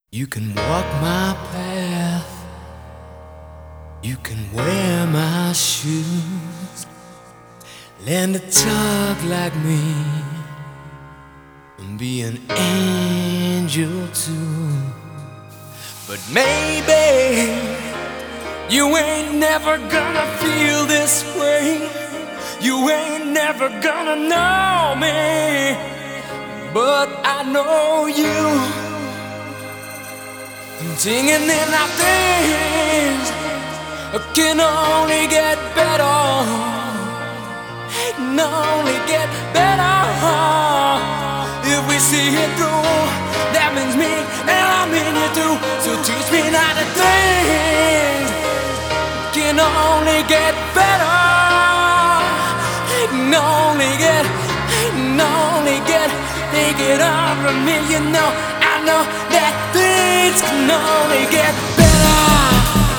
You can walk my path, you can wear my shoes, learn to talk like me, and be an angel too. But maybe you ain't never gonna feel this way, you ain't never gonna know me, but I know you. Singing in our things can only get better, can only get better. If we see it through, that means me and I mean you too. So teach me not to think, can only get better, can only get, take it all from me, you know. I know that things can only get better.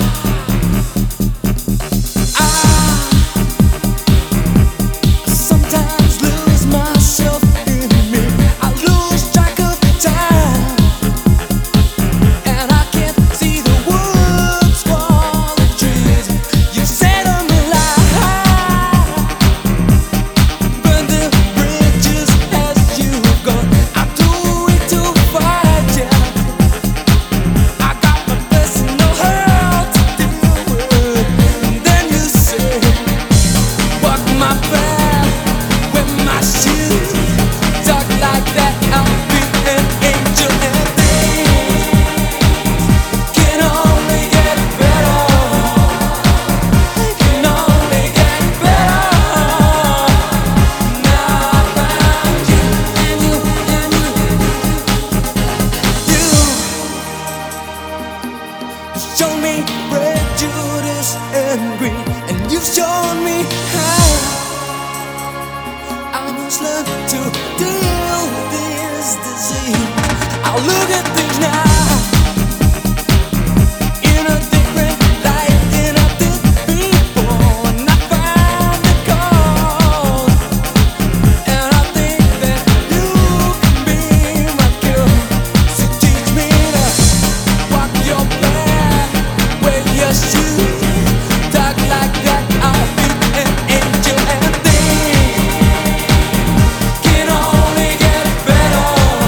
Show me prejudice and greed, and you've shown me how I must learn to deal with this disease. I'll look at things now in a different light than I did before, and I find the cause, and I think that you can be my cure. So teach me to walk your path, wear your shoes, talk like that. I'll be an angel, and things can only get better,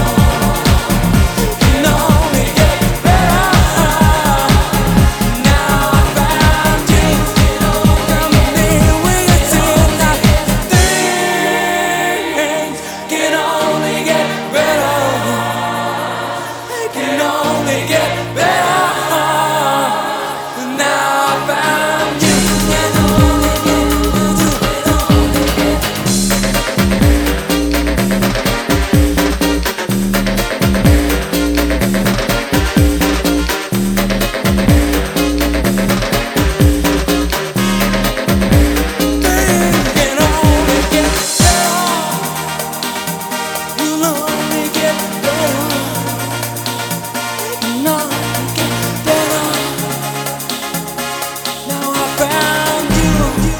can only get better. Now I found you, come near when you say that things can only get better, can only get better. Now I found you. Can only get better. Will only get better. Can only get better. Now I found you.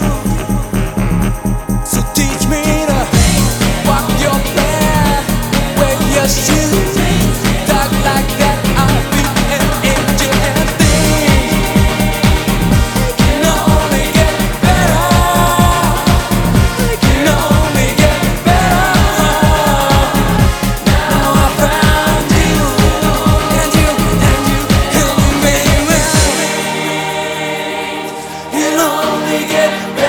So teach me to walk your path, wear your shoes, talk like that. I'll be an angel, and things can only get better, can only get better. Now I found you, and you, and me, can only get better.